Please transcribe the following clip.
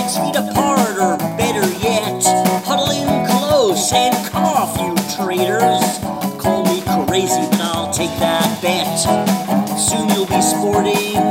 6 feet apart, or better yet, huddle in close and cough, you traitors. Call me crazy, but I'll take that bet. Soon you'll be sporting